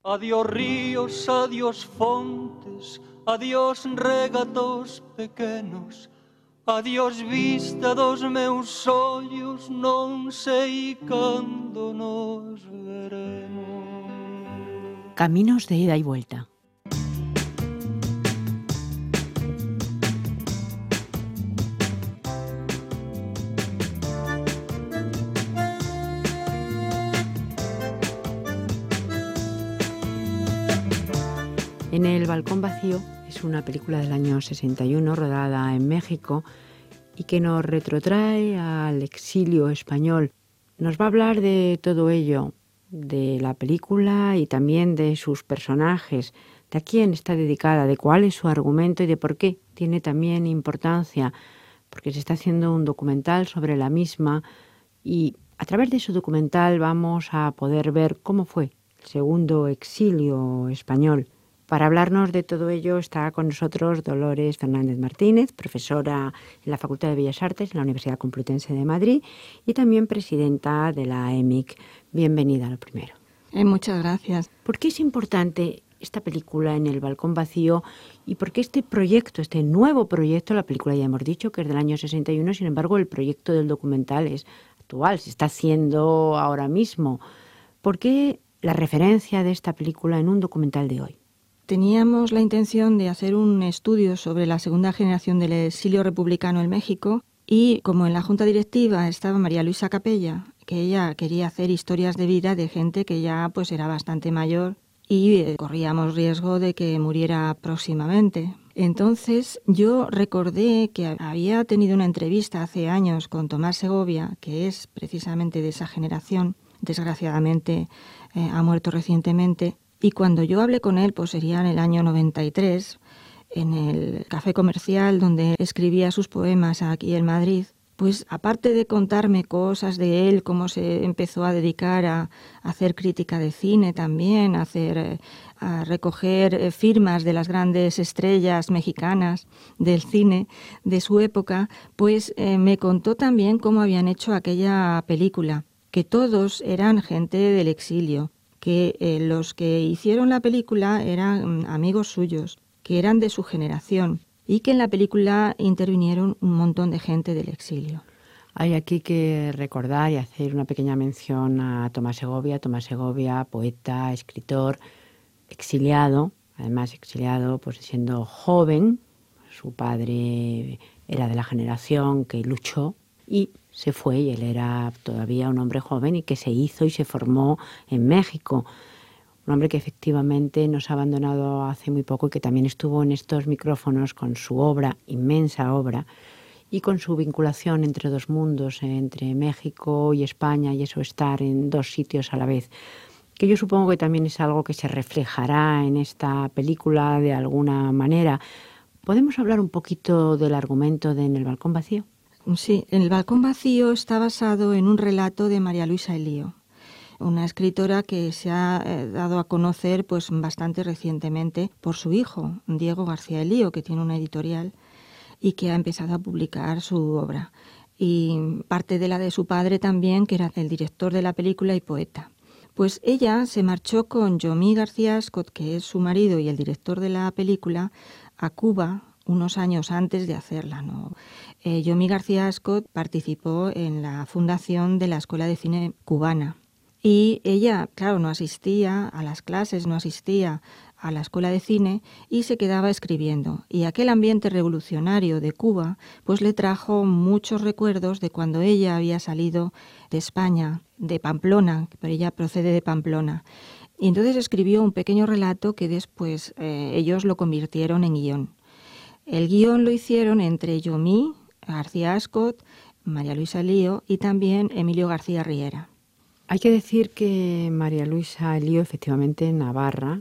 Adiós ríos, adiós fontes, adiós regatos pequenos, adiós vista dos meus ollos, non sei cando nos veremos. Caminos de ida y vuelta. En el balcón vacío es una película del año 61 rodada en México y que nos retrotrae al exilio español. Nos va a hablar de todo ello, de la película y también de sus personajes, de a quién está dedicada, de cuál es su argumento y de por qué tiene también importancia, porque se está haciendo un documental sobre la misma y a través de su documental vamos a poder ver cómo fue el segundo exilio español. Para hablarnos de todo ello está con nosotros Dolores Fernández Martínez, profesora en la Facultad de Bellas Artes en la Universidad Complutense de Madrid y también presidenta de la EMIC. Bienvenida, lo primero. Muchas gracias. ¿Por qué es importante esta película en el balcón vacío y por qué este proyecto, este nuevo proyecto, la película ya hemos dicho que es del año 61, sin embargo el proyecto del documental es actual, se está haciendo ahora mismo? ¿Por qué la referencia de esta película en un documental de hoy? Teníamos la intención de hacer un estudio sobre la segunda generación del exilio republicano en México y como en la junta directiva estaba María Luisa Capella, que ella quería hacer historias de vida de gente que ya pues era bastante mayor y corríamos riesgo de que muriera próximamente. Entonces yo recordé que había tenido una entrevista hace años con Tomás Segovia, que es precisamente de esa generación, desgraciadamente ha muerto recientemente. Y cuando yo hablé con él, pues sería en el año 93, en el Café Comercial, donde escribía sus poemas aquí en Madrid, pues aparte de contarme cosas de él, cómo se empezó a dedicar a hacer crítica de cine también, a recoger firmas de las grandes estrellas mexicanas del cine de su época, pues me contó también cómo habían hecho aquella película, que todos eran gente del exilio, que los que hicieron la película eran amigos suyos, que eran de su generación y que en la película intervinieron un montón de gente del exilio. Hay aquí que recordar y hacer una pequeña mención a Tomás Segovia. Tomás Segovia, poeta, escritor, exiliado, además exiliado pues siendo joven. Su padre era de la generación que luchó y se fue y él era todavía un hombre joven y que se hizo y se formó en México. Un hombre que efectivamente nos ha abandonado hace muy poco y que también estuvo en estos micrófonos con su obra, inmensa obra, y con su vinculación entre dos mundos, entre México y España, y eso estar en dos sitios a la vez, que yo supongo que también es algo que se reflejará en esta película de alguna manera. ¿Podemos hablar un poquito del argumento de En el balcón vacío? Sí, El balcón vacío está basado en un relato de María Luisa Elío, una escritora que se ha dado a conocer pues bastante recientemente por su hijo, Diego García Elío, que tiene una editorial y que ha empezado a publicar su obra. Y parte de la de su padre también, que era el director de la película y poeta. Pues ella se marchó con Yomí García Ascot, que es su marido y el director de la película, a Cuba unos años antes de hacerla, ¿no? Yomí García Ascot participó en la fundación de la Escuela de Cine Cubana. Y ella, claro, no asistía a las clases, no asistía a la escuela de cine y se quedaba escribiendo. Y aquel ambiente revolucionario de Cuba pues le trajo muchos recuerdos de cuando ella había salido de España, de Pamplona, pero ella procede de Pamplona. Y entonces escribió un pequeño relato que después ellos lo convirtieron en guión. El guión lo hicieron entre Yomí García Ascot, María Luisa Elío y también Emilio García Riera. Hay que decir que María Luisa Elío, efectivamente, navarra,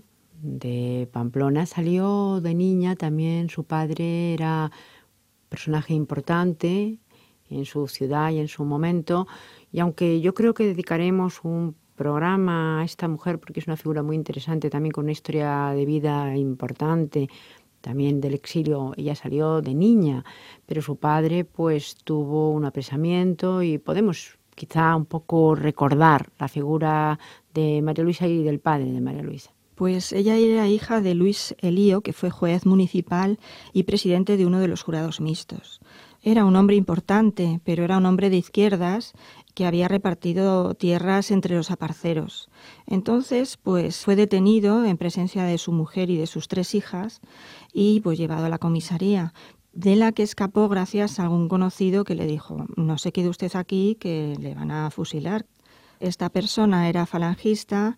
de Pamplona, salió de niña. También su padre era personaje importante en su ciudad y en su momento. Y aunque yo creo que dedicaremos un programa a esta mujer, porque es una figura muy interesante, también con una historia de vida importante, también del exilio, ella salió de niña, pero su padre pues tuvo un apresamiento y podemos quizá un poco recordar la figura de María Luisa y del padre de María Luisa. Pues ella era hija de Luis Elío, que fue juez municipal y presidente de uno de los jurados mixtos. Era un hombre importante, pero era un hombre de izquierdas que había repartido tierras entre los aparceros. Entonces, pues fue detenido en presencia de su mujer y de sus 3 hijas y pues llevado a la comisaría, de la que escapó gracias a algún conocido que le dijo: no se quede usted aquí, que le van a fusilar. Esta persona era falangista.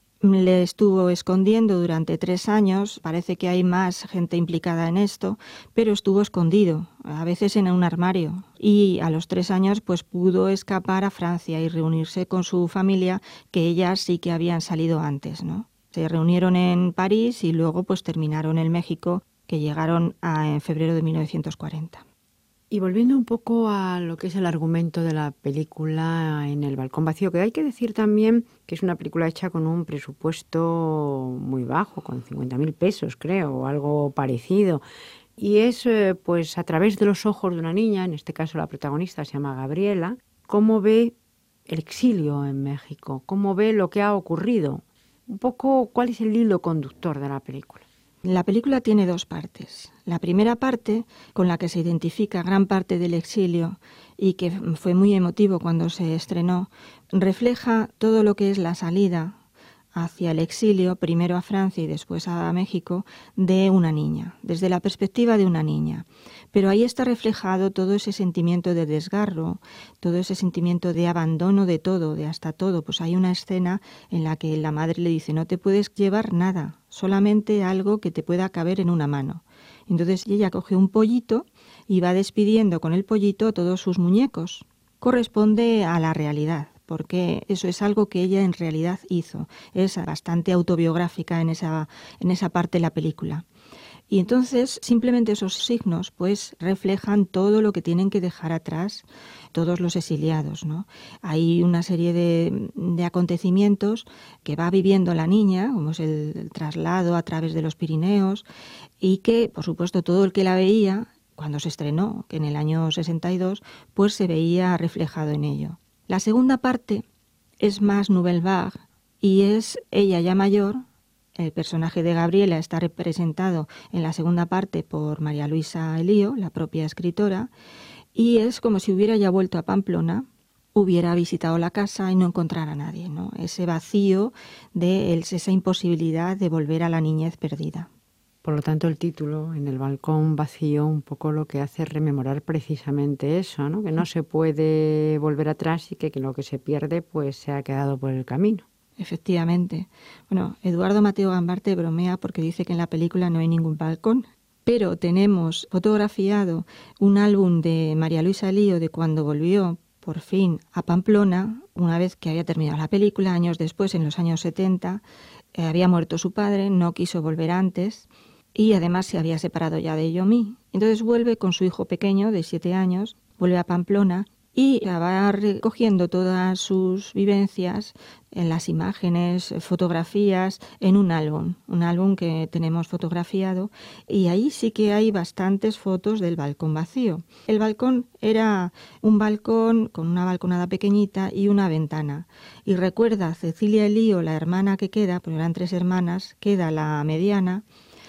Le estuvo escondiendo durante 3 años, parece que hay más gente implicada en esto, pero estuvo escondido, a veces en un armario. Y a los 3 años pues pudo escapar a Francia y reunirse con su familia, que ellas sí que habían salido antes, ¿no? Se reunieron en París y luego pues terminaron en México, que llegaron en febrero de 1940. Y volviendo un poco a lo que es el argumento de la película En el balcón vacío, que hay que decir también que es una película hecha con un presupuesto muy bajo, con 50.000 pesos, creo, o algo parecido. Y es pues a través de los ojos de una niña, en este caso la protagonista se llama Gabriela, cómo ve el exilio en México, cómo ve lo que ha ocurrido. Un poco cuál es el hilo conductor de la película. La película tiene 2 partes. La primera parte, con la que se identifica gran parte del exilio y que fue muy emotivo cuando se estrenó, refleja todo lo que es la salida hacia el exilio, primero a Francia y después a México, de una niña, desde la perspectiva de una niña. Pero ahí está reflejado todo ese sentimiento de desgarro, todo ese sentimiento de abandono de todo, de hasta todo. Pues hay una escena en la que la madre le dice: no te puedes llevar nada, solamente algo que te pueda caber en una mano. Entonces ella coge un pollito y va despidiendo con el pollito todos sus muñecos. Corresponde a la realidad, porque eso es algo que ella en realidad hizo. Es bastante autobiográfica en esa parte de la película. Y entonces simplemente esos signos pues reflejan todo lo que tienen que dejar atrás todos los exiliados, ¿no? Hay una serie de acontecimientos que va viviendo la niña, como es el traslado a través de los Pirineos, y que, por supuesto, todo el que la veía cuando se estrenó, que en el año 62, pues se veía reflejado en ello. La segunda parte es más nouvelle vague y es ella ya mayor. El personaje de Gabriela está representado en la segunda parte por María Luisa Elío, la propia escritora, y es como si hubiera ya vuelto a Pamplona, hubiera visitado la casa y no encontrara a nadie, ¿no? Ese vacío esa imposibilidad de volver a la niñez perdida. Por lo tanto, el título, En el balcón vacío, un poco lo que hace es rememorar precisamente eso, ¿no? Que no se puede volver atrás y que lo que se pierde pues se ha quedado por el camino. Efectivamente. Bueno, Eduardo Mateo Gambarte bromea porque dice que en la película no hay ningún balcón, pero tenemos fotografiado un álbum de María Luisa Elío de cuando volvió por fin a Pamplona, una vez que había terminado la película, años después, en los años 70, había muerto su padre, no quiso volver antes y además se había separado ya de Yomi. Entonces vuelve con su hijo pequeño de 7 años, vuelve a Pamplona y va recogiendo todas sus vivencias en las imágenes, fotografías, en un álbum que tenemos fotografiado, y ahí sí que hay bastantes fotos del balcón vacío. El balcón era un balcón con una balconada pequeñita y una ventana. Y recuerda Cecilia Elío, la hermana que queda, porque eran 3 hermanas, queda la mediana,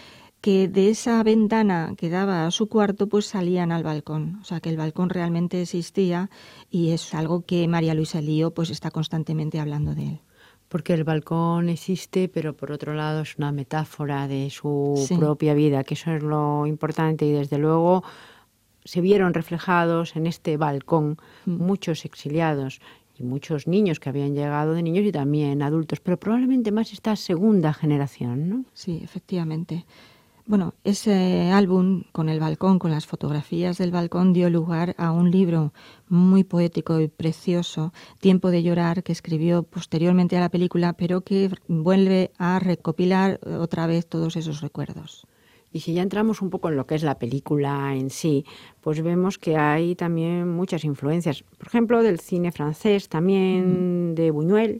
que de esa ventana que daba a su cuarto pues salían al balcón. O sea que el balcón realmente existía y es algo que María Luisa Elío pues está constantemente hablando de él. Porque el balcón existe, pero por otro lado es una metáfora de su Sí. propia vida, que eso es lo importante, y desde luego se vieron reflejados en este balcón muchos exiliados y muchos niños que habían llegado de niños y también adultos, pero probablemente más esta segunda generación, ¿no? Sí, efectivamente. Bueno, ese álbum con el balcón, con las fotografías del balcón, dio lugar a un libro muy poético y precioso, Tiempo de llorar, que escribió posteriormente a la película, pero que vuelve a recopilar otra vez todos esos recuerdos. Y si ya entramos un poco en lo que es la película en sí, pues vemos que hay también muchas influencias. Por ejemplo, del cine francés, también de Buñuel.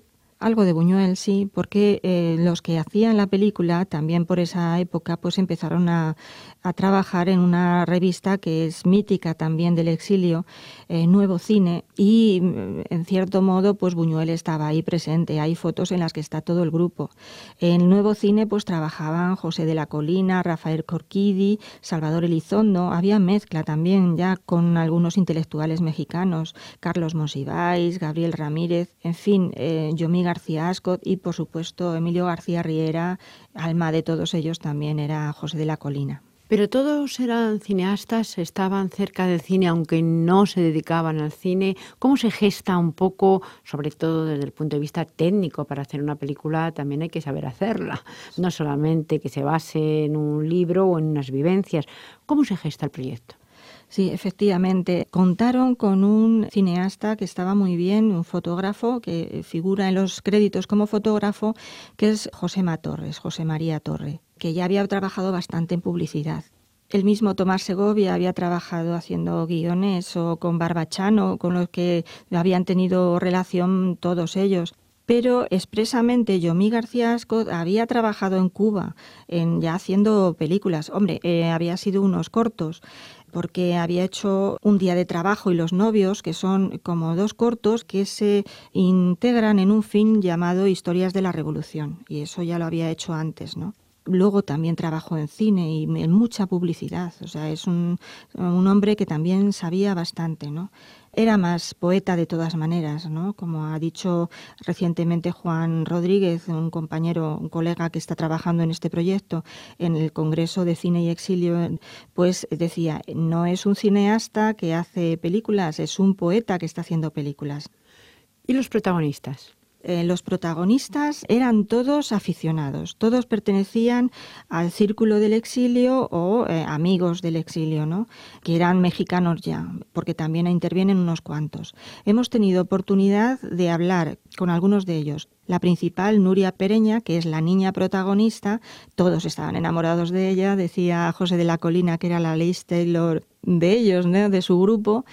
Algo de Buñuel, sí, porque los que hacían la película también por esa época pues empezaron a trabajar en una revista que es mítica también del exilio, Nuevo Cine, y en cierto modo pues Buñuel estaba ahí presente. Hay fotos en las que está todo el grupo. En Nuevo Cine pues trabajaban José de la Colina, Rafael Corquidi, Salvador Elizondo. Había mezcla también ya con algunos intelectuales mexicanos, Carlos Monsiváis, Gabriel Ramírez, en fin, Yomí García Ascot y por supuesto Emilio García Riera. Alma de todos ellos también era José de la Colina. Pero todos eran cineastas, estaban cerca del cine, aunque no se dedicaban al cine. ¿Cómo se gesta un poco, sobre todo desde el punto de vista técnico, para hacer una película? También hay que saber hacerla, no solamente que se base en un libro o en unas vivencias. ¿Cómo se gesta el proyecto? Sí, efectivamente. Contaron con un cineasta que estaba muy bien, un fotógrafo que figura en los créditos como fotógrafo, que es José María Torre, que ya había trabajado bastante en publicidad. El mismo Tomás Segovia había trabajado haciendo guiones o con Barbachano, con los que habían tenido relación todos ellos. Pero expresamente Yomí García Ascot había trabajado en Cuba, ya haciendo películas. Hombre, había sido unos cortos, porque había hecho Un día de trabajo y Los novios, que son como 2 cortos que se integran en un film llamado Historias de la Revolución, y eso ya lo había hecho antes, ¿no? Luego también trabajó en cine y en mucha publicidad, o sea, es un hombre que también sabía bastante, ¿no? Era más poeta de todas maneras, ¿no? Como ha dicho recientemente Juan Rodríguez, un compañero, un colega que está trabajando en este proyecto en el Congreso de Cine y Exilio, pues decía, no es un cineasta que hace películas, es un poeta que está haciendo películas. ¿Y los protagonistas? Los protagonistas eran todos aficionados, todos pertenecían al círculo del exilio o amigos del exilio, ¿no? Que eran mexicanos ya, porque también intervienen unos cuantos. Hemos tenido oportunidad de hablar con algunos de ellos. La principal, Nuria Pereña, que es la niña protagonista, todos estaban enamorados de ella, decía José de la Colina que era la Liz Taylor de ellos, ¿no? De su grupo,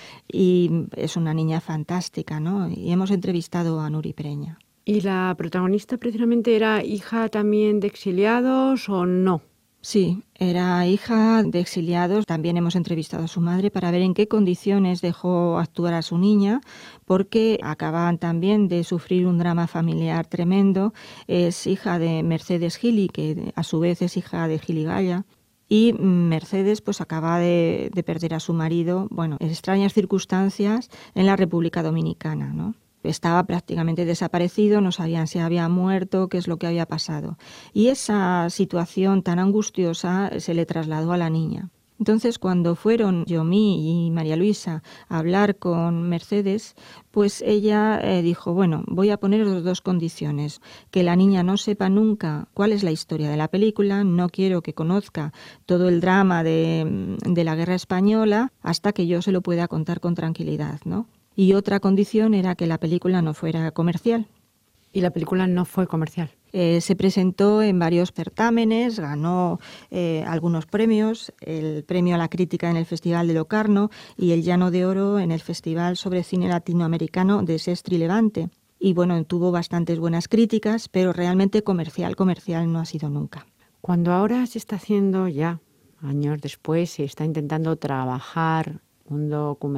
y es una niña fantástica, ¿no? Y hemos entrevistado a Nuri Pereña. ¿Y la protagonista precisamente era hija también de exiliados o no? Sí, era hija de exiliados. También hemos entrevistado a su madre para ver en qué condiciones dejó actuar a su niña, porque acababan también de sufrir un drama familiar tremendo. Es hija de Mercedes Gili, que a su vez es hija de Gili Gaya. Y Mercedes pues acaba de perder a su marido, bueno, en extrañas circunstancias en la República Dominicana, ¿no? Estaba prácticamente desaparecido, no sabían si había muerto, qué es lo que había pasado. Y esa situación tan angustiosa se le trasladó a la niña. Entonces, cuando fueron Yomí y María Luisa a hablar con Mercedes, pues ella dijo, bueno, voy a poner 2 condiciones. Que la niña no sepa nunca cuál es la historia de la película, no quiero que conozca todo el drama de la Guerra Española hasta que yo se lo pueda contar con tranquilidad, ¿no? Y otra condición era que la película no fuera comercial. ¿Y la película no fue comercial? Se presentó en varios certámenes, ganó algunos premios, el premio a la crítica en el Festival de Locarno y el Llano de Oro en el Festival sobre Cine Latinoamericano de Sestri Levante. Y bueno, tuvo bastantes buenas críticas, pero realmente comercial no ha sido nunca. Cuando ahora se está haciendo ya, años después, se está intentando trabajar un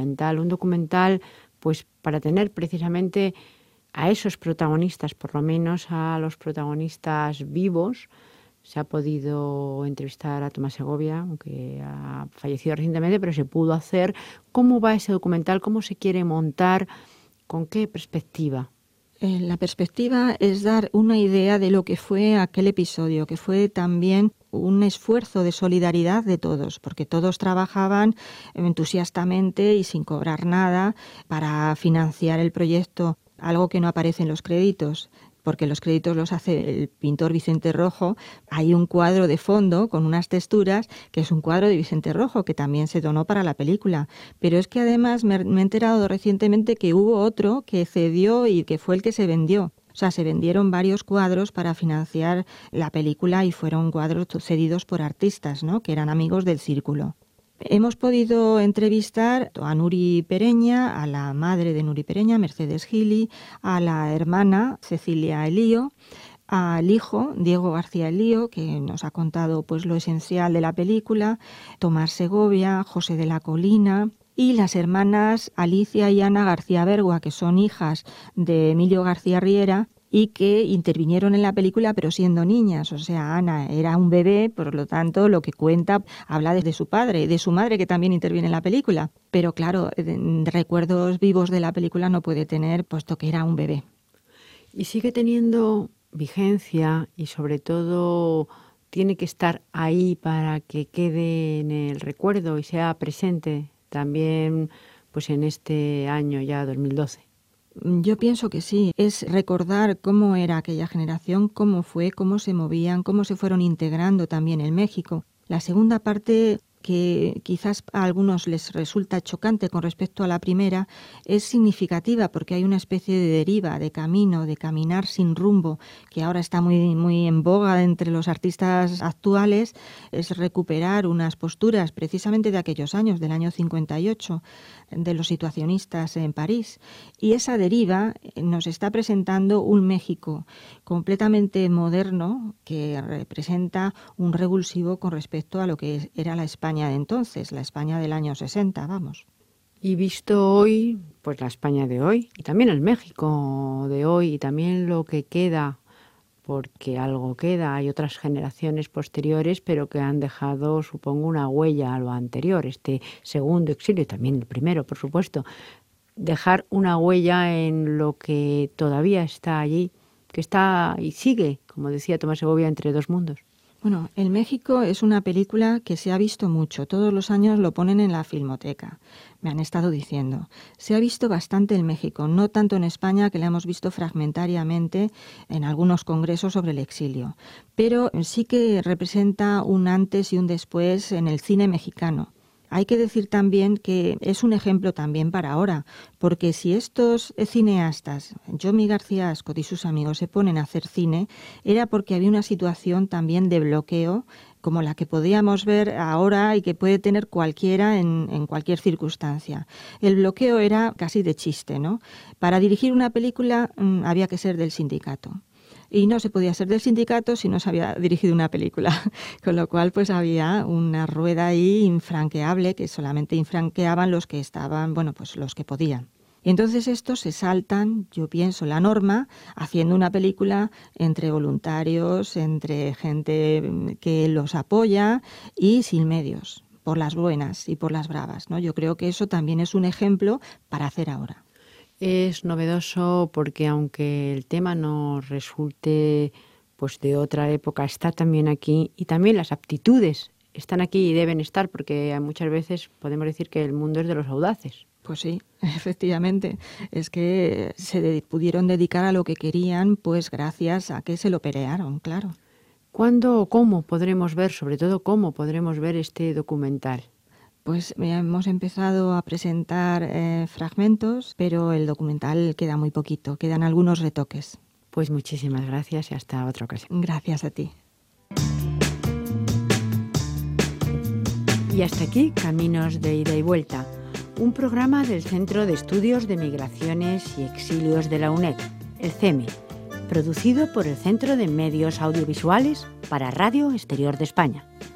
documental pues para tener precisamente a esos protagonistas, por lo menos a los protagonistas vivos. Se ha podido entrevistar a Tomás Segovia, aunque ha fallecido recientemente, pero se pudo hacer. ¿Cómo va ese documental? ¿Cómo se quiere montar? ¿Con qué perspectiva? La perspectiva es dar una idea de lo que fue aquel episodio, que fue también un esfuerzo de solidaridad de todos, porque todos trabajaban entusiastamente y sin cobrar nada para financiar el proyecto, algo que no aparece en los créditos, porque los créditos los hace el pintor Vicente Rojo. Hay un cuadro de fondo con unas texturas, que es un cuadro de Vicente Rojo, que también se donó para la película. Pero es que además me he enterado recientemente que hubo otro que cedió y que fue el que se vendió. O sea, se vendieron varios cuadros para financiar la película y fueron cuadros cedidos por artistas, ¿no? Que eran amigos del círculo. Hemos podido entrevistar a Nuri Pereña, a la madre de Nuri Pereña, Mercedes Gili, a la hermana Cecilia Elío, al hijo Diego García Elío, que nos ha contado pues lo esencial de la película, Tomás Segovia, José de la Colina, y las hermanas Alicia y Ana García Bergua, que son hijas de Emilio García Riera y que intervinieron en la película pero siendo niñas. O sea, Ana era un bebé, por lo tanto lo que cuenta habla de su padre y de su madre, que también interviene en la película. Pero claro, recuerdos vivos de la película no puede tener, puesto que era un bebé. Y sigue teniendo vigencia y sobre todo tiene que estar ahí para que quede en el recuerdo y sea presente también pues en este año ya 2012. Yo pienso que sí, es recordar cómo era aquella generación, cómo fue, cómo se movían, cómo se fueron integrando también en México. La segunda parte, que quizás a algunos les resulta chocante con respecto a la primera, es significativa porque hay una especie de deriva, de camino, de caminar sin rumbo, que ahora está muy en boga entre los artistas actuales. Es recuperar unas posturas precisamente de aquellos años, del año 58, de los situacionistas en París. Y esa deriva nos está presentando un México completamente moderno que representa un revulsivo con respecto a lo que era la España de entonces, la España del año 60, vamos. Y visto hoy, pues la España de hoy, y también el México de hoy, y también lo que queda, porque algo queda, hay otras generaciones posteriores, pero que han dejado, supongo, una huella a lo anterior, este segundo exilio, y también el primero, por supuesto, dejar una huella en lo que todavía está allí, que está y sigue, como decía Tomás Segovia, entre dos mundos. Bueno, El México es una película que se ha visto mucho. Todos los años lo ponen en la Filmoteca. Me han estado diciendo. Se ha visto bastante el México, no tanto en España, que la hemos visto fragmentariamente en algunos congresos sobre el exilio. Pero sí que representa un antes y un después en el cine mexicano. Hay que decir también que es un ejemplo también para ahora, porque si estos cineastas, Yomi García Ascot y sus amigos, se ponen a hacer cine, era porque había una situación también de bloqueo, como la que podíamos ver ahora y que puede tener cualquiera en cualquier circunstancia. El bloqueo era casi de chiste, ¿no? Para dirigir una película había que ser del sindicato. Y no se podía ser del sindicato si no se había dirigido una película, con lo cual pues había una rueda ahí infranqueable, que solamente infranqueaban los que estaban, bueno, pues los que podían. Y entonces estos se saltan, yo pienso, la norma, haciendo una película entre voluntarios, entre gente que los apoya y sin medios, por las buenas y por las bravas, ¿no? Yo creo que eso también es un ejemplo para hacer ahora. Es novedoso porque aunque el tema nos resulte pues de otra época, está también aquí, y también las aptitudes están aquí y deben estar, porque muchas veces podemos decir que el mundo es de los audaces. Pues sí, efectivamente. Es que se pudieron dedicar a lo que querían, pues gracias a que se lo pelearon, claro. ¿Cuándo o cómo podremos ver, sobre todo cómo podremos ver este documental? Pues hemos empezado a presentar fragmentos, pero el documental queda muy poquito, quedan algunos retoques. Pues muchísimas gracias y hasta otra ocasión. Gracias a ti. Y hasta aquí, Caminos de Ida y Vuelta, un programa del Centro de Estudios de Migraciones y Exilios de la UNED, el CEME, producido por el Centro de Medios Audiovisuales para Radio Exterior de España.